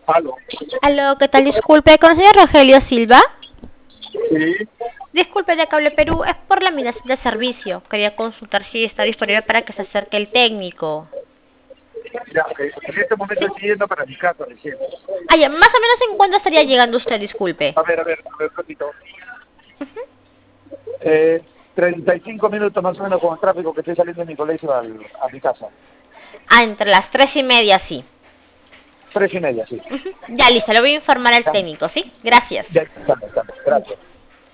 Aló. Aló, ¿qué tal? Disculpe, ¿con el señor Rogelio Silva? Sí. Disculpe, de Cable Perú, es por la minación de servicio. Quería consultar si está disponible para que se acerque el técnico. Ya, ok. En este momento ¿Sí? estoy yendo para mi casa recién. Ah, ya, más o menos en cuándo estaría llegando usted, disculpe. A ver, ratito. 35 minutos más o menos con el tráfico que estoy saliendo de mi colegio a mi casa. Ah, entre las 3:30, sí. 3:30, sí. Ya, listo, le voy a informar al Ya, técnico, ¿sí? Gracias. ya, estamos. Gracias.